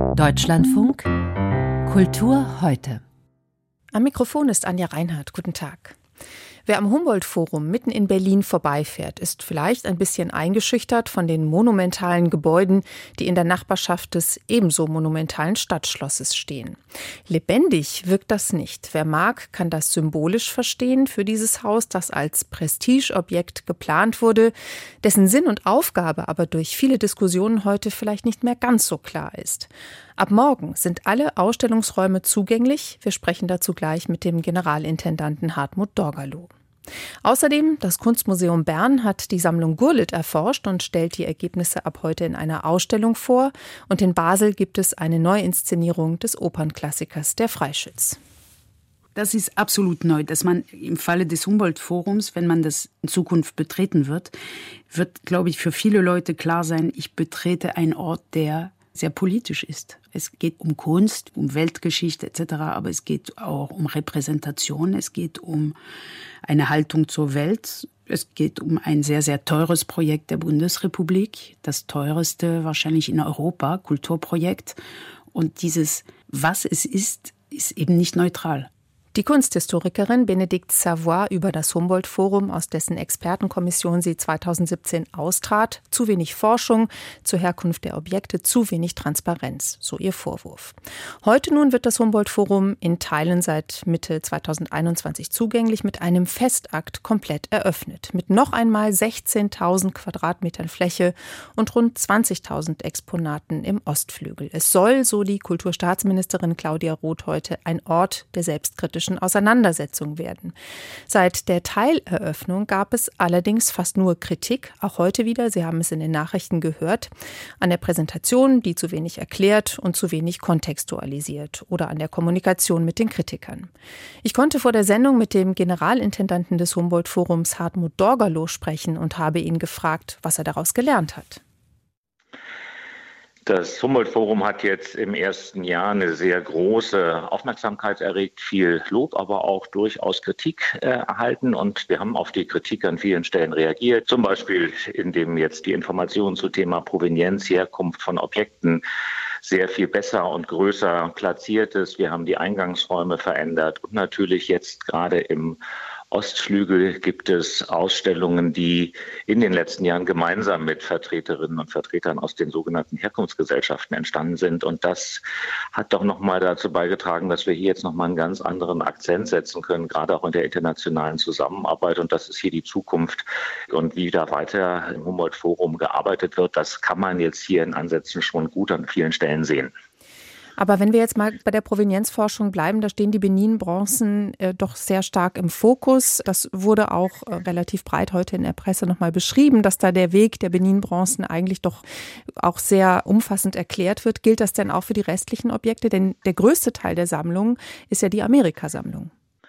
Deutschlandfunk Kultur heute. Am Mikrofon ist Anja Reinhardt. Guten Tag. Wer am Humboldt-Forum mitten in Berlin vorbeifährt, ist vielleicht ein bisschen eingeschüchtert von den monumentalen Gebäuden, die in der Nachbarschaft des ebenso monumentalen Stadtschlosses stehen. Lebendig wirkt das nicht. Wer mag, kann das symbolisch verstehen für dieses Haus, das als Prestigeobjekt geplant wurde, dessen Sinn und Aufgabe aber durch viele Diskussionen heute vielleicht nicht mehr ganz so klar ist. Ab morgen sind alle Ausstellungsräume zugänglich. Wir sprechen dazu gleich mit dem Generalintendanten Hartmut Dorgerloh. Außerdem, das Kunstmuseum Bern hat die Sammlung Gurlitt erforscht und stellt die Ergebnisse ab heute in einer Ausstellung vor. Und in Basel gibt es eine Neuinszenierung des Opernklassikers Der Freischütz. Das ist absolut neu, dass man im Falle des Humboldt-Forums, wenn man das in Zukunft betreten wird, glaube ich, für viele Leute klar sein, ich betrete einen Ort, der sehr politisch ist. Es geht um Kunst, um Weltgeschichte etc., aber es geht auch um Repräsentation, es geht um eine Haltung zur Welt, es geht um ein sehr, sehr teures Projekt der Bundesrepublik, das teuerste wahrscheinlich in Europa, Kulturprojekt. Und dieses, was es ist eben nicht neutral. Die Kunsthistorikerin Bénédicte Savoy über das Humboldt-Forum, aus dessen Expertenkommission sie 2017 austrat. Zu wenig Forschung zur Herkunft der Objekte, zu wenig Transparenz, so ihr Vorwurf. Heute nun wird das Humboldt-Forum in Teilen seit Mitte 2021 zugänglich mit einem Festakt komplett eröffnet. Mit noch einmal 16.000 Quadratmetern Fläche und rund 20.000 Exponaten im Ostflügel. Es soll, so die Kulturstaatsministerin Claudia Roth heute, ein Ort der selbstkritischen Auseinandersetzung werden. Seit der Teileröffnung gab es allerdings fast nur Kritik, auch heute wieder, Sie haben es in den Nachrichten gehört, an der Präsentation, die zu wenig erklärt und zu wenig kontextualisiert oder an der Kommunikation mit den Kritikern. Ich konnte vor der Sendung mit dem Generalintendanten des Humboldt-Forums Hartmut Dorgerloh sprechen und habe ihn gefragt, was er daraus gelernt hat. Das Humboldt-Forum hat jetzt im ersten Jahr eine sehr große Aufmerksamkeit erregt, viel Lob, aber auch durchaus Kritik erhalten. Und wir haben auf die Kritik an vielen Stellen reagiert. Zum Beispiel, indem jetzt die Informationen zum Thema Provenienz, Herkunft von Objekten sehr viel besser und größer platziert ist. Wir haben die Eingangsräume verändert und natürlich jetzt gerade im Ostflügel gibt es Ausstellungen, die in den letzten Jahren gemeinsam mit Vertreterinnen und Vertretern aus den sogenannten Herkunftsgesellschaften entstanden sind. Und das hat doch nochmal dazu beigetragen, dass wir hier jetzt nochmal einen ganz anderen Akzent setzen können, gerade auch in der internationalen Zusammenarbeit. Und das ist hier die Zukunft. Und wie da weiter im Humboldt-Forum gearbeitet wird, das kann man jetzt hier in Ansätzen schon gut an vielen Stellen sehen. Aber wenn wir jetzt mal bei der Provenienzforschung bleiben, da stehen die Benin-Bronzen doch sehr stark im Fokus. Das wurde auch relativ breit heute in der Presse nochmal beschrieben, dass da der Weg der Benin-Bronzen eigentlich doch auch sehr umfassend erklärt wird. Gilt das denn auch für die restlichen Objekte? Denn der größte Teil der Sammlung ist ja die Amerikasammlung.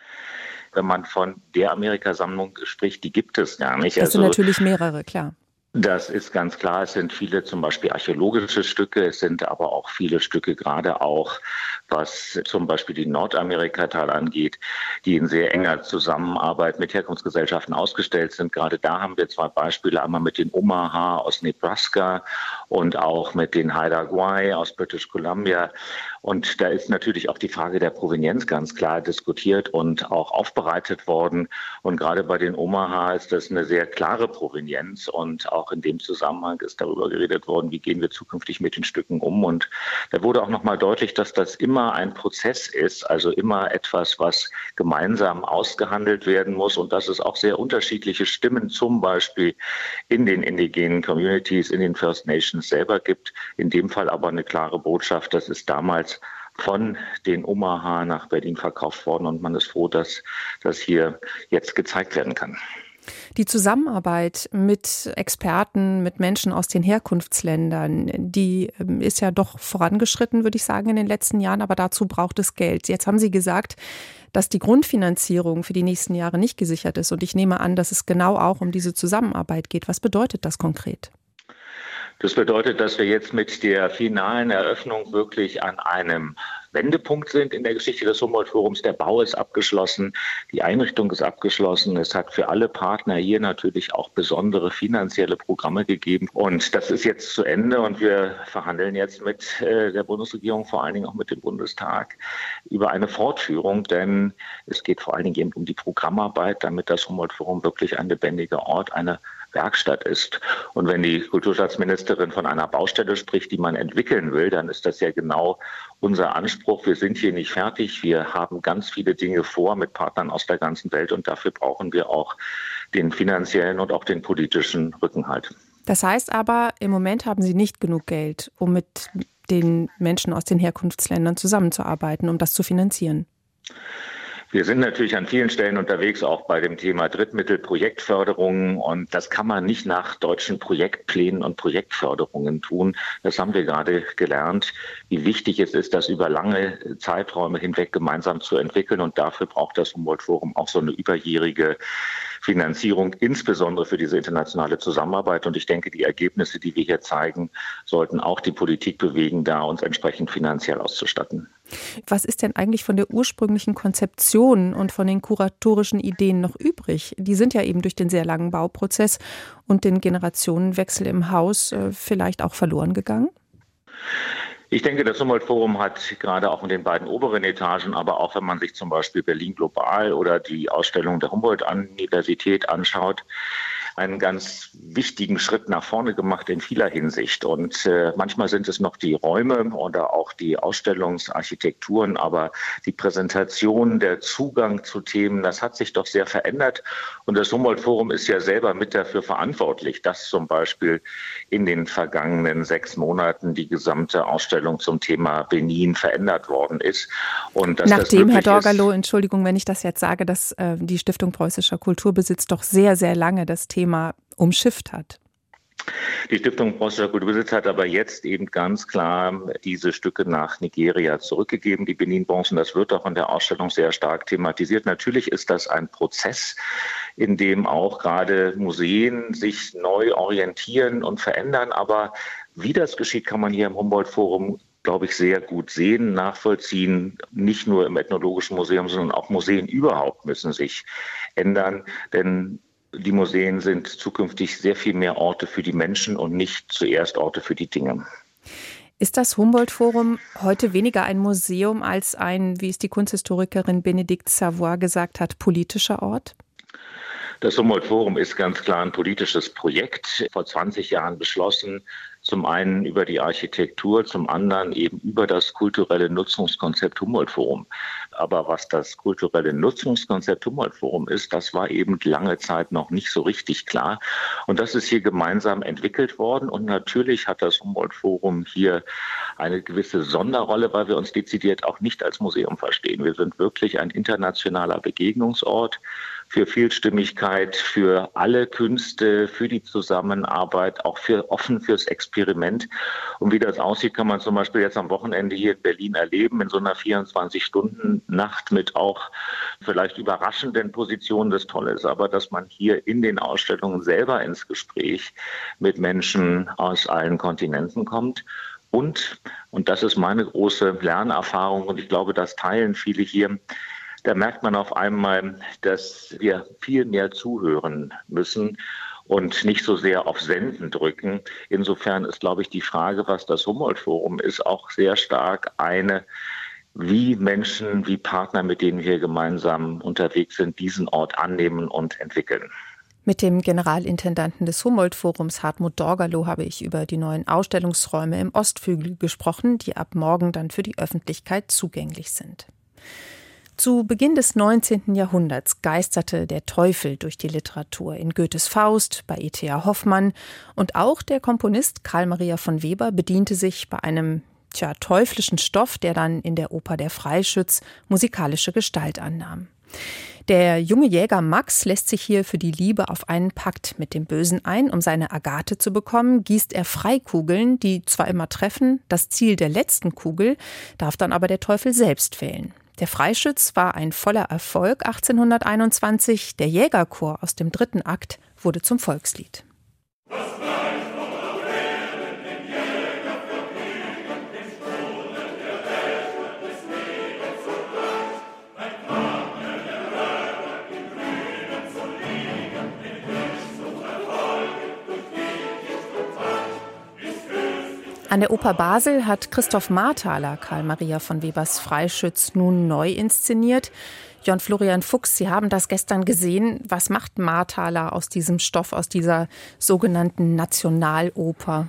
Wenn man von der Amerikasammlung spricht, die gibt es gar nicht. Das sind natürlich mehrere, klar. Das ist ganz klar. Es sind viele zum Beispiel archäologische Stücke. Es sind aber auch viele Stücke, gerade auch was zum Beispiel die Nordamerika-Teil angeht, die in sehr enger Zusammenarbeit mit Herkunftsgesellschaften ausgestellt sind. Gerade da haben wir zwei Beispiele, einmal mit den Omaha aus Nebraska und auch mit den Haida Gwaii aus British Columbia. Und da ist natürlich auch die Frage der Provenienz ganz klar diskutiert und auch aufbereitet worden. Und gerade bei den Omaha ist das eine sehr klare Provenienz. Und auch in dem Zusammenhang ist darüber geredet worden, wie gehen wir zukünftig mit den Stücken um. Und da wurde auch nochmal deutlich, dass das immer ein Prozess ist, also immer etwas, was gemeinsam ausgehandelt werden muss. Und dass es auch sehr unterschiedliche Stimmen zum Beispiel in den indigenen Communities, in den First Nations selber gibt. In dem Fall aber eine klare Botschaft, das ist damals von den Omaha nach Berlin verkauft worden und man ist froh, dass das hier jetzt gezeigt werden kann. Die Zusammenarbeit mit Experten, mit Menschen aus den Herkunftsländern, die ist ja doch vorangeschritten, würde ich sagen, in den letzten Jahren, aber dazu braucht es Geld. Jetzt haben Sie gesagt, dass die Grundfinanzierung für die nächsten Jahre nicht gesichert ist und ich nehme an, dass es genau auch um diese Zusammenarbeit geht. Was bedeutet das konkret? Das bedeutet, dass wir jetzt mit der finalen Eröffnung wirklich an einem Wendepunkt sind in der Geschichte des Humboldt-Forums. Der Bau ist abgeschlossen, die Einrichtung ist abgeschlossen. Es hat für alle Partner hier natürlich auch besondere finanzielle Programme gegeben. Und das ist jetzt zu Ende und wir verhandeln jetzt mit der Bundesregierung, vor allen Dingen auch mit dem Bundestag, über eine Fortführung. Denn es geht vor allen Dingen eben um die Programmarbeit, damit das Humboldt-Forum wirklich ein lebendiger Ort, eine Werkstatt ist. Und wenn die Kulturstaatsministerin von einer Baustelle spricht, die man entwickeln will, dann ist das ja genau unser Anspruch. Wir sind hier nicht fertig. Wir haben ganz viele Dinge vor mit Partnern aus der ganzen Welt und dafür brauchen wir auch den finanziellen und auch den politischen Rückenhalt. Das heißt aber, im Moment haben Sie nicht genug Geld, um mit den Menschen aus den Herkunftsländern zusammenzuarbeiten, um das zu finanzieren. Wir sind natürlich an vielen Stellen unterwegs, auch bei dem Thema Drittmittel, Projektförderung. Und das kann man nicht nach deutschen Projektplänen und Projektförderungen tun. Das haben wir gerade gelernt, wie wichtig es ist, das über lange Zeiträume hinweg gemeinsam zu entwickeln. Und dafür braucht das Humboldt-Forum auch so eine überjährige Finanzierung, insbesondere für diese internationale Zusammenarbeit. Und ich denke, die Ergebnisse, die wir hier zeigen, sollten auch die Politik bewegen, da uns entsprechend finanziell auszustatten. Was ist denn eigentlich von der ursprünglichen Konzeption und von den kuratorischen Ideen noch übrig? Die sind ja eben durch den sehr langen Bauprozess und den Generationenwechsel im Haus vielleicht auch verloren gegangen? Ich denke, das Humboldt-Forum hat gerade auch in den beiden oberen Etagen, aber auch wenn man sich zum Beispiel Berlin Global oder die Ausstellung der Humboldt-Universität anschaut, einen ganz wichtigen Schritt nach vorne gemacht in vieler Hinsicht. Und manchmal sind es noch die Räume oder auch die Ausstellungsarchitekturen, aber die Präsentation, der Zugang zu Themen, das hat sich doch sehr verändert. Und das Humboldt-Forum ist ja selber mit dafür verantwortlich, dass zum Beispiel in den vergangenen 6 Monaten die gesamte Ausstellung zum Thema Benin verändert worden ist. Und dass nachdem, Herr Dorgalow, Entschuldigung, wenn ich das jetzt sage, dass die Stiftung Preußischer Kulturbesitz doch sehr, sehr lange das Thema umschifft hat. Die Stiftung Preußischer Kulturbesitz hat aber jetzt eben ganz klar diese Stücke nach Nigeria zurückgegeben, die Benin-Bronzen. Das wird auch in der Ausstellung sehr stark thematisiert. Natürlich ist das ein Prozess, in dem auch gerade Museen sich neu orientieren und verändern. Aber wie das geschieht, kann man hier im Humboldt-Forum, glaube ich, sehr gut sehen, nachvollziehen. Nicht nur im Ethnologischen Museum, sondern auch Museen überhaupt müssen sich ändern. Denn die Museen sind zukünftig sehr viel mehr Orte für die Menschen und nicht zuerst Orte für die Dinge. Ist das Humboldt-Forum heute weniger ein Museum als ein, wie es die Kunsthistorikerin Bénédicte Savoy gesagt hat, politischer Ort? Das Humboldt-Forum ist ganz klar ein politisches Projekt, vor 20 Jahren beschlossen. Zum einen über die Architektur, zum anderen eben über das kulturelle Nutzungskonzept Humboldt-Forum. Aber was das kulturelle Nutzungskonzept Humboldt-Forum ist, das war eben lange Zeit noch nicht so richtig klar. Und das ist hier gemeinsam entwickelt worden. Und natürlich hat das Humboldt-Forum hier eine gewisse Sonderrolle, weil wir uns dezidiert auch nicht als Museum verstehen. Wir sind wirklich ein internationaler Begegnungsort für Vielstimmigkeit, für alle Künste, für die Zusammenarbeit, auch offen fürs Experiment. Und wie das aussieht, kann man zum Beispiel jetzt am Wochenende hier in Berlin erleben, in so einer 24-Stunden-Nacht mit auch vielleicht überraschenden Positionen. Das Tolle ist aber, dass man hier in den Ausstellungen selber ins Gespräch mit Menschen aus allen Kontinenten kommt. Und das ist meine große Lernerfahrung und ich glaube, das teilen viele hier. Da merkt man auf einmal, dass wir viel mehr zuhören müssen und nicht so sehr auf Senden drücken. Insofern ist, glaube ich, die Frage, was das Humboldt-Forum ist, auch sehr stark eine, wie Menschen, wie Partner, mit denen wir gemeinsam unterwegs sind, diesen Ort annehmen und entwickeln. Mit dem Generalintendanten des Humboldt-Forums, Hartmut Dorgalow, habe ich über die neuen Ausstellungsräume im Ostflügel gesprochen, die ab morgen dann für die Öffentlichkeit zugänglich sind. Zu Beginn des 19. Jahrhunderts geisterte der Teufel durch die Literatur in Goethes Faust, bei E.T.A. Hoffmann und auch der Komponist Carl Maria von Weber bediente sich bei einem teuflischen Stoff, der dann in der Oper Der Freischütz musikalische Gestalt annahm. Der junge Jäger Max lässt sich hier für die Liebe auf einen Pakt mit dem Bösen ein. Um seine Agathe zu bekommen, gießt er Freikugeln, die zwar immer treffen, das Ziel der letzten Kugel darf dann aber der Teufel selbst wählen. Der Freischütz war ein voller Erfolg 1821. Der Jägerchor aus dem 3. Akt wurde zum Volkslied. An der Oper Basel hat Christoph Marthaler Karl Maria von Webers Freischütz nun neu inszeniert. Jörn Florian Fuchs, Sie haben das gestern gesehen. Was macht Marthaler aus diesem Stoff, aus dieser sogenannten Nationaloper?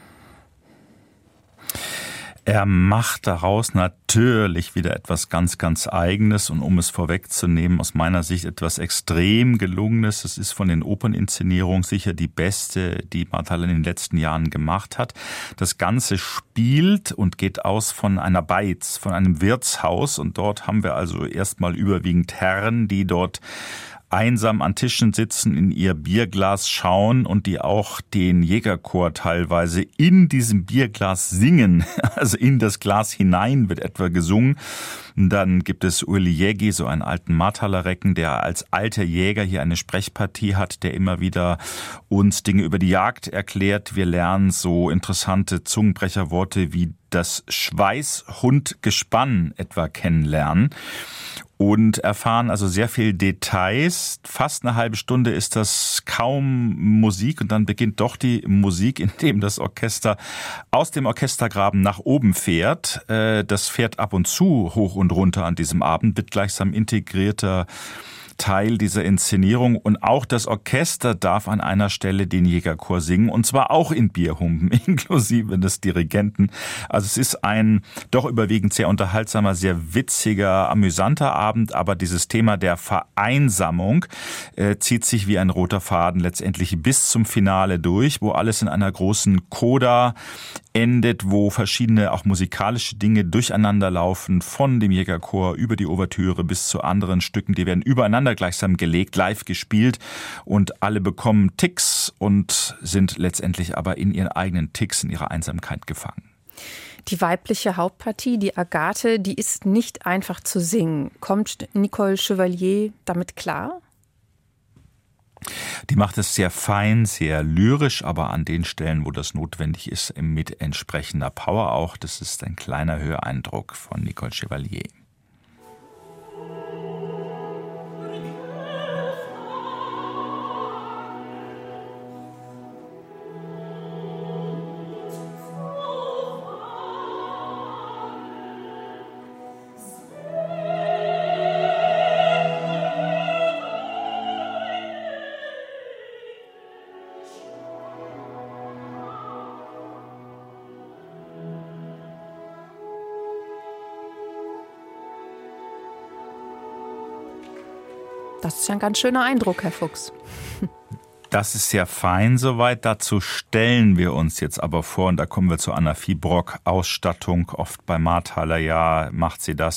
Er macht daraus natürlich wieder etwas ganz, ganz Eigenes und um es vorwegzunehmen, aus meiner Sicht etwas extrem Gelungenes. Es ist von den Operninszenierungen sicher die beste, die Marthaler in den letzten Jahren gemacht hat. Das Ganze spielt und geht aus von einer Beiz, von einem Wirtshaus und dort haben wir also erstmal überwiegend Herren, die dort einsam an Tischen sitzen, in ihr Bierglas schauen und die auch den Jägerchor teilweise in diesem Bierglas singen. Also in das Glas hinein wird etwa gesungen. Und dann gibt es Uli Jägi, so einen alten Marthaler-Recken, der als alter Jäger hier eine Sprechpartie hat, der immer wieder uns Dinge über die Jagd erklärt. Wir lernen so interessante Zungenbrecherworte wie das Schweißhundgespann etwa kennenlernen. Und erfahren also sehr viel Details. Fast eine halbe Stunde ist das kaum Musik und dann beginnt doch die Musik, indem das Orchester aus dem Orchestergraben nach oben fährt. Das fährt ab und zu hoch und runter an diesem Abend, wird gleichsam integrierter Teil dieser Inszenierung und auch das Orchester darf an einer Stelle den Jägerchor singen und zwar auch in Bierhumpen, inklusive des Dirigenten. Also es ist ein doch überwiegend sehr unterhaltsamer, sehr witziger, amüsanter Abend, aber dieses Thema der Vereinsamung zieht sich wie ein roter Faden letztendlich bis zum Finale durch, wo alles in einer großen Coda endet, wo verschiedene auch musikalische Dinge durcheinander laufen, von dem Jägerchor über die Ouvertüre bis zu anderen Stücken, die werden übereinander gleichsam gelegt, live gespielt und alle bekommen Ticks und sind letztendlich aber in ihren eigenen Ticks, in ihrer Einsamkeit gefangen. Die weibliche Hauptpartie, die Agathe, die ist nicht einfach zu singen. Kommt Nicole Chevalier damit klar? Die macht es sehr fein, sehr lyrisch, aber an den Stellen, wo das notwendig ist, mit entsprechender Power auch. Das ist ein kleiner Höreindruck von Nicole Chevalier. Das ist ein ganz schöner Eindruck, Herr Fuchs. Das ist sehr fein soweit. Dazu stellen wir uns jetzt aber vor, und da kommen wir zu Anna Fiebrock, Ausstattung, oft bei Marthaler, ja, macht sie das.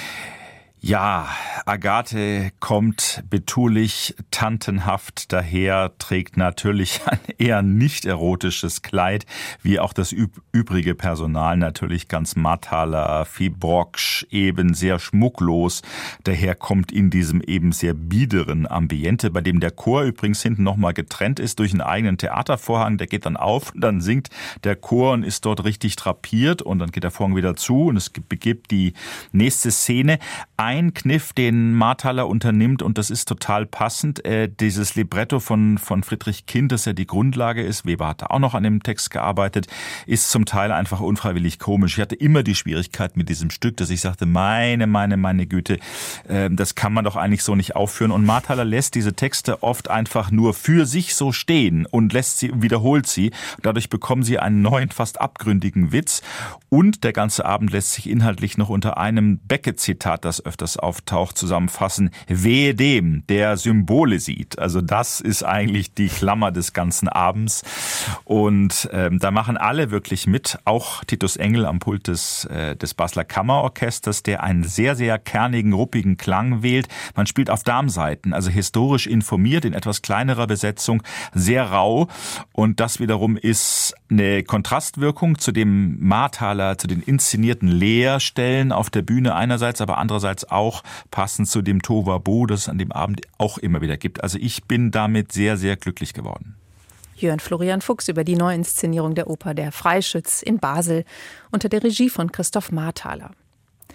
Ja, Agathe kommt betulich, tantenhaft daher, trägt natürlich ein eher nicht erotisches Kleid, wie auch das übrige Personal, natürlich ganz Marthaler, Fiebrocksch, eben sehr schmucklos. Daher kommt in diesem eben sehr biederen Ambiente, bei dem der Chor übrigens hinten nochmal getrennt ist durch einen eigenen Theatervorhang, der geht dann auf und dann singt der Chor und ist dort richtig drapiert und dann geht der Vorhang wieder zu und es begibt die nächste Szene. Ein Kniff, den Marthaler unternimmt, und das ist total passend, dieses Libretto von Friedrich Kind, das ja die Grundlage ist, Weber hat da auch noch an dem Text gearbeitet, ist zum Teil einfach unfreiwillig komisch. Ich hatte immer die Schwierigkeit mit diesem Stück, dass ich sagte, meine Güte, das kann man doch eigentlich so nicht aufführen. Und Marthaler lässt diese Texte oft einfach nur für sich so stehen und wiederholt sie. Dadurch bekommen sie einen neuen, fast abgründigen Witz. Und der ganze Abend lässt sich inhaltlich noch unter einem Beckett-Zitat, das öfters auftaucht, zusammenfassen: Wehe dem, der Symbole sieht. Also das ist eigentlich die Klammer des ganzen Abends. Und da machen alle wirklich mit, auch Titus Engel am Pult des Basler Kammerorchesters, der einen sehr, sehr kernigen, ruppigen Klang wählt. Man spielt auf Darmsaiten, also historisch informiert, in etwas kleinerer Besetzung, sehr rau. Und das wiederum ist eine Kontrastwirkung zu dem Marthaler, zu den inszenierten Leerstellen auf der Bühne einerseits, aber andererseits auch passend zu dem Tohuwabohu, das es an dem Abend auch immer wieder gibt. Also ich bin damit sehr, sehr glücklich geworden. Jörn Florian Fuchs über die Neuinszenierung der Oper Der Freischütz in Basel unter der Regie von Christoph Marthaler.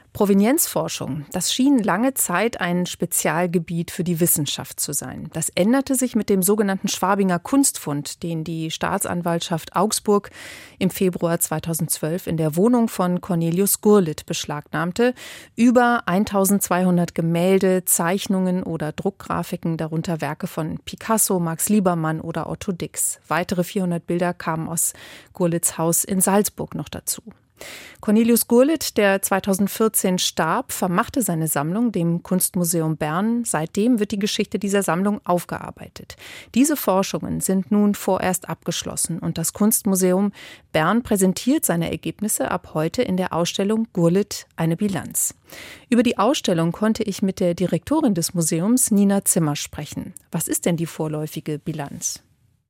Provenienzforschung, das schien lange Zeit ein Spezialgebiet für die Wissenschaft zu sein. Das änderte sich mit dem sogenannten Schwabinger Kunstfund, den die Staatsanwaltschaft Augsburg im Februar 2012 in der Wohnung von Cornelius Gurlitt beschlagnahmte. Über 1200 Gemälde, Zeichnungen oder Druckgrafiken, darunter Werke von Picasso, Max Liebermann oder Otto Dix. Weitere 400 Bilder kamen aus Gurlitts Haus in Salzburg noch dazu. Cornelius Gurlitt, der 2014 starb, vermachte seine Sammlung dem Kunstmuseum Bern. Seitdem wird die Geschichte dieser Sammlung aufgearbeitet. Diese Forschungen sind nun vorerst abgeschlossen und das Kunstmuseum Bern präsentiert seine Ergebnisse ab heute in der Ausstellung Gurlitt eine Bilanz. Über die Ausstellung konnte ich mit der Direktorin des Museums, Nina Zimmer, sprechen. Was ist denn die vorläufige Bilanz?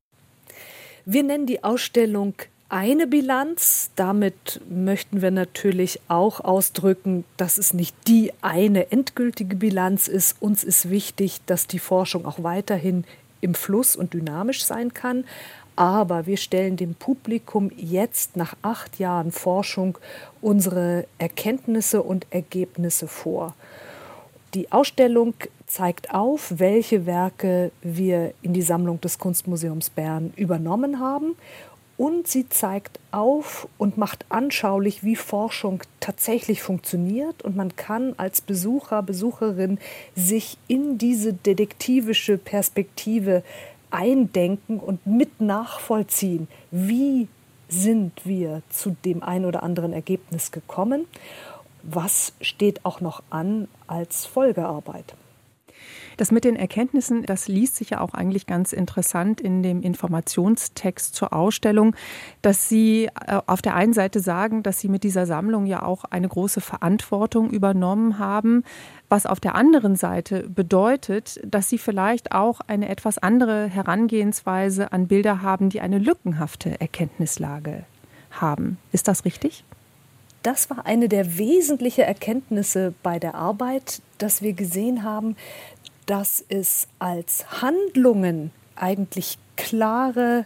Wir nennen die Ausstellung eine Bilanz. Damit möchten wir natürlich auch ausdrücken, dass es nicht die eine endgültige Bilanz ist. Uns ist wichtig, dass die Forschung auch weiterhin im Fluss und dynamisch sein kann. Aber wir stellen dem Publikum jetzt nach 8 Jahren Forschung unsere Erkenntnisse und Ergebnisse vor. Die Ausstellung zeigt auf, welche Werke wir in die Sammlung des Kunstmuseums Bern übernommen haben. Und sie zeigt auf und macht anschaulich, wie Forschung tatsächlich funktioniert. Und man kann als Besucher, Besucherin sich in diese detektivische Perspektive eindenken und mit nachvollziehen, wie sind wir zu dem ein oder anderen Ergebnis gekommen. Was steht auch noch an als Folgearbeit? Das mit den Erkenntnissen, das liest sich ja auch eigentlich ganz interessant in dem Informationstext zur Ausstellung, dass Sie auf der einen Seite sagen, dass Sie mit dieser Sammlung ja auch eine große Verantwortung übernommen haben, was auf der anderen Seite bedeutet, dass Sie vielleicht auch eine etwas andere Herangehensweise an Bilder haben, die eine lückenhafte Erkenntnislage haben. Ist das richtig? Das war eine der wesentlichen Erkenntnisse bei der Arbeit, dass wir gesehen haben, dass es als Handlungen eigentlich klare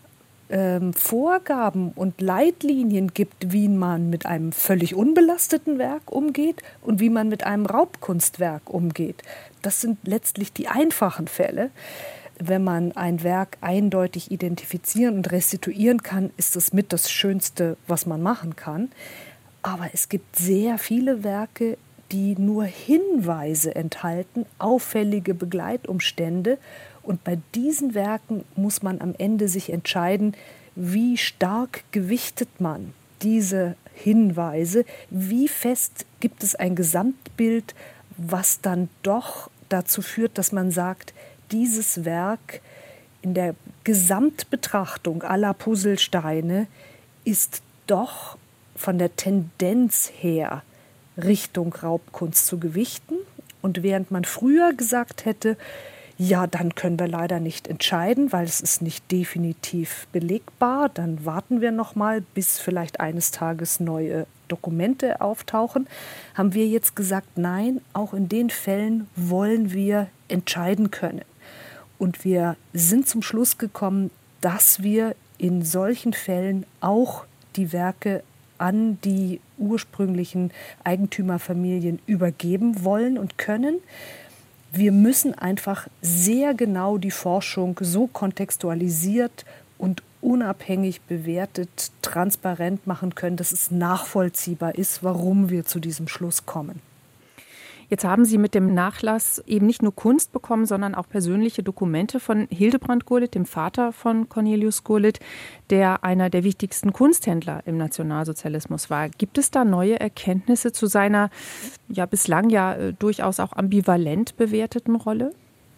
Vorgaben und Leitlinien gibt, wie man mit einem völlig unbelasteten Werk umgeht und wie man mit einem Raubkunstwerk umgeht. Das sind letztlich die einfachen Fälle. Wenn man ein Werk eindeutig identifizieren und restituieren kann, ist das mit das Schönste, was man machen kann. Aber es gibt sehr viele Werke, die nur Hinweise enthalten, auffällige Begleitumstände. Und bei diesen Werken muss man am Ende sich entscheiden, wie stark gewichtet man diese Hinweise, wie fest gibt es ein Gesamtbild, was dann doch dazu führt, dass man sagt, dieses Werk in der Gesamtbetrachtung aller Puzzlesteine ist doch von der Tendenz her Richtung Raubkunst zu gewichten. Und während man früher gesagt hätte, ja, dann können wir leider nicht entscheiden, weil es ist nicht definitiv belegbar, dann warten wir noch mal, bis vielleicht eines Tages neue Dokumente auftauchen, haben wir jetzt gesagt, nein, auch in den Fällen wollen wir entscheiden können. Und wir sind zum Schluss gekommen, dass wir in solchen Fällen auch die Werke an die ursprünglichen Eigentümerfamilien übergeben wollen und können. Wir müssen einfach sehr genau die Forschung so kontextualisiert und unabhängig bewertet, transparent machen können, dass es nachvollziehbar ist, warum wir zu diesem Schluss kommen. Jetzt haben Sie mit dem Nachlass eben nicht nur Kunst bekommen, sondern auch persönliche Dokumente von Hildebrand Gurlitt, dem Vater von Cornelius Gurlitt, der einer der wichtigsten Kunsthändler im Nationalsozialismus war. Gibt es da neue Erkenntnisse zu seiner bislang durchaus auch ambivalent bewerteten Rolle?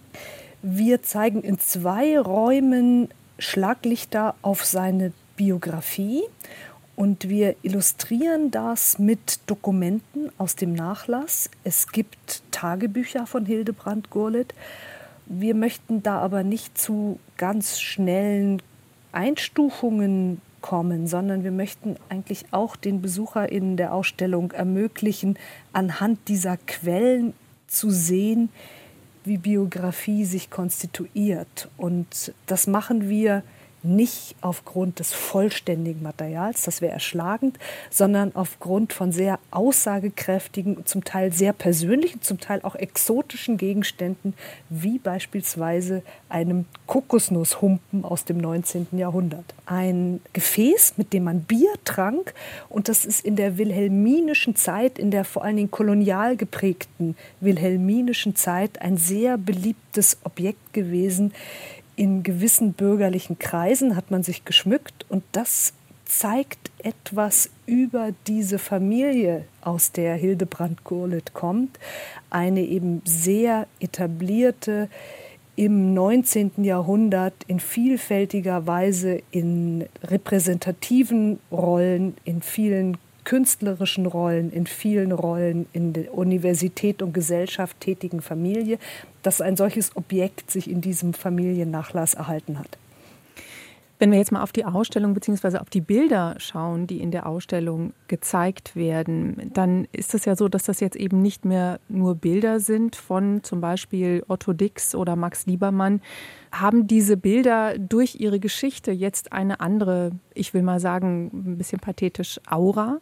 Wir zeigen in 2 Räumen Schlaglichter auf seine Biografie. Und wir illustrieren das mit Dokumenten aus dem Nachlass. Es gibt Tagebücher von Hildebrand Gurlitt. Wir möchten da aber nicht zu ganz schnellen Einstufungen kommen, sondern wir möchten eigentlich auch den BesucherInnen der Ausstellung ermöglichen, anhand dieser Quellen zu sehen, wie Biografie sich konstituiert. Und das machen wir nicht aufgrund des vollständigen Materials, das wäre erschlagend, sondern aufgrund von sehr aussagekräftigen, zum Teil sehr persönlichen, zum Teil auch exotischen Gegenständen, wie beispielsweise einem Kokosnusshumpen aus dem 19. Jahrhundert. Ein Gefäß, mit dem man Bier trank, und das ist in der wilhelminischen Zeit, in der vor allen Dingen kolonial geprägten wilhelminischen Zeit ein sehr beliebtes Objekt gewesen. In gewissen bürgerlichen Kreisen hat man sich geschmückt, und das zeigt etwas über diese Familie, aus der Hildebrand Gurlitt kommt. Eine eben sehr etablierte, im 19. Jahrhundert in vielfältiger Weise in repräsentativen Rollen, in vielen künstlerischen Rollen, in vielen Rollen in der Universität und Gesellschaft tätigen Familie, dass ein solches Objekt sich in diesem Familiennachlass erhalten hat. Wenn wir jetzt mal auf die Ausstellung bzw. auf die Bilder schauen, die in der Ausstellung gezeigt werden, dann ist es ja so, dass das jetzt eben nicht mehr nur Bilder sind von zum Beispiel Otto Dix oder Max Liebermann. Haben diese Bilder durch ihre Geschichte jetzt eine andere, ich will mal sagen, ein bisschen pathetisch, Aura?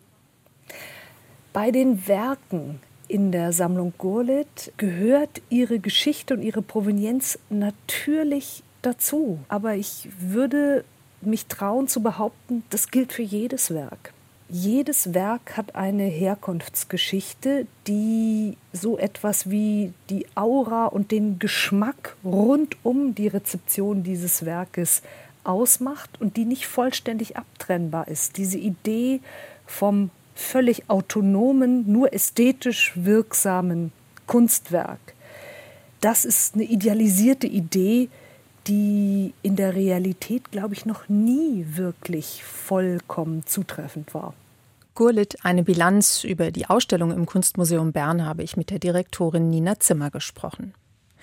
Bei den Werken in der Sammlung Gurlitt gehört ihre Geschichte und ihre Provenienz natürlich dazu. Aber ich würde mich trauen zu behaupten, das gilt für jedes Werk. Jedes Werk hat eine Herkunftsgeschichte, die so etwas wie die Aura und den Geschmack rund um die Rezeption dieses Werkes ausmacht und die nicht vollständig abtrennbar ist. Diese Idee vom völlig autonomen, nur ästhetisch wirksamen Kunstwerk. Das ist eine idealisierte Idee, die in der Realität, glaube ich, noch nie wirklich vollkommen zutreffend war. Gurlitt, eine Bilanz über die Ausstellung im Kunstmuseum Bern habe ich mit der Direktorin Nina Zimmer gesprochen.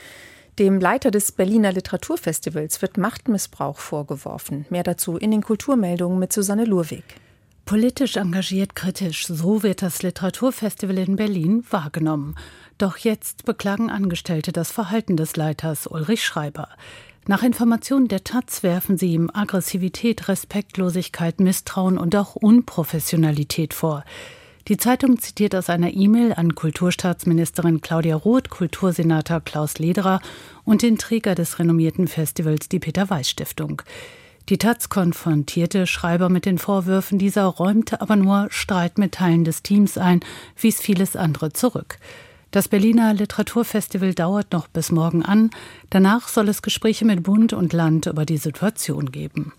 Dem Leiter des Berliner Literaturfestivals wird Machtmissbrauch vorgeworfen. Mehr dazu in den Kulturmeldungen mit Susanne Lurwig. Politisch engagiert, kritisch, so wird das Literaturfestival in Berlin wahrgenommen. Doch jetzt beklagen Angestellte das Verhalten des Leiters Ulrich Schreiber. Nach Informationen der taz werfen sie ihm Aggressivität, Respektlosigkeit, Misstrauen und auch Unprofessionalität vor. Die Zeitung zitiert aus einer E-Mail an Kulturstaatsministerin Claudia Roth, Kultursenator Klaus Lederer und den Träger des renommierten Festivals, die Peter-Weiß-Stiftung. Die taz konfrontierte Schreiber mit den Vorwürfen, dieser räumte aber nur Streit mit Teilen des Teams ein, wies vieles andere zurück. Das Berliner Literaturfestival dauert noch bis morgen an. Danach soll es Gespräche mit Bund und Land über die Situation geben.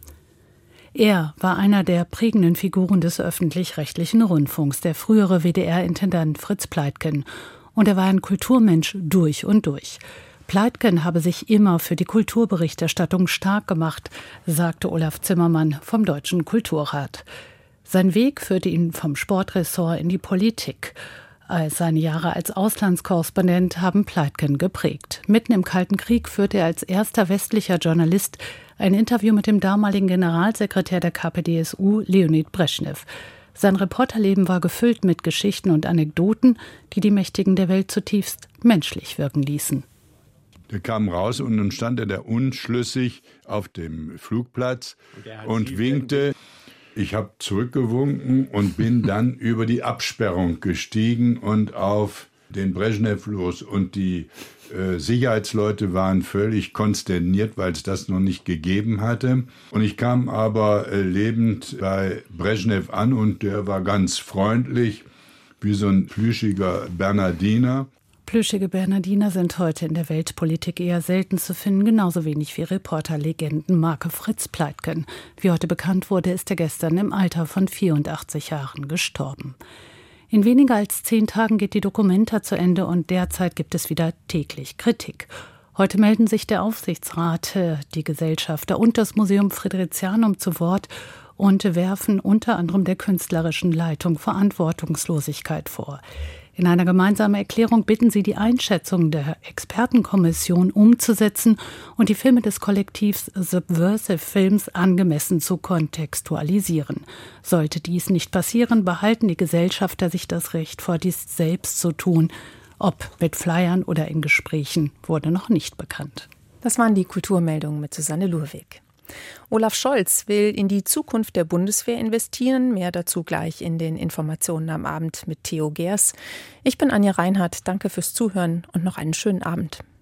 Er war einer der prägenden Figuren des öffentlich-rechtlichen Rundfunks, der frühere WDR-Intendant Fritz Pleitgen. Und er war ein Kulturmensch durch und durch. Pleitgen habe sich immer für die Kulturberichterstattung stark gemacht, sagte Olaf Zimmermann vom Deutschen Kulturrat. Sein Weg führte ihn vom Sportressort in die Politik. Seine Jahre als Auslandskorrespondent haben Pleitgen geprägt. Mitten im Kalten Krieg führte er als erster westlicher Journalist ein Interview mit dem damaligen Generalsekretär der KPdSU, Leonid Breschnew. Sein Reporterleben war gefüllt mit Geschichten und Anekdoten, die die Mächtigen der Welt zutiefst menschlich wirken ließen. Der kam raus und dann stand er da unschlüssig auf dem Flugplatz und winkte. Ich habe zurückgewunken und bin dann über die Absperrung gestiegen und auf den Breschnew los. Und die Sicherheitsleute waren völlig konsterniert, weil es das noch nicht gegeben hatte. Und ich kam aber lebend bei Breschnew an und der war ganz freundlich, wie so ein plüschiger Bernardiner. Plüschige Bernardiner sind heute in der Weltpolitik eher selten zu finden, genauso wenig wie Reporterlegenden Marke Fritz Pleitgen. Wie heute bekannt wurde, ist er gestern im Alter von 84 Jahren gestorben. In weniger als 10 Tagen geht die Documenta zu Ende und derzeit gibt es wieder täglich Kritik. Heute melden sich der Aufsichtsrat, die Gesellschafter und das Museum Fridericianum zu Wort und werfen unter anderem der künstlerischen Leitung Verantwortungslosigkeit vor. In einer gemeinsamen Erklärung bitten sie, die Einschätzung der Expertenkommission umzusetzen und die Filme des Kollektivs Subversive Films angemessen zu kontextualisieren. Sollte dies nicht passieren, behalten die Gesellschafter sich das Recht vor, dies selbst zu tun. Ob mit Flyern oder in Gesprächen, wurde noch nicht bekannt. Das waren die Kulturmeldungen mit Susanne Lurwig. Olaf Scholz will in die Zukunft der Bundeswehr investieren. Mehr dazu gleich in den Informationen am Abend mit Theo Gers. Ich bin Anja Reinhardt. Danke fürs Zuhören und noch einen schönen Abend.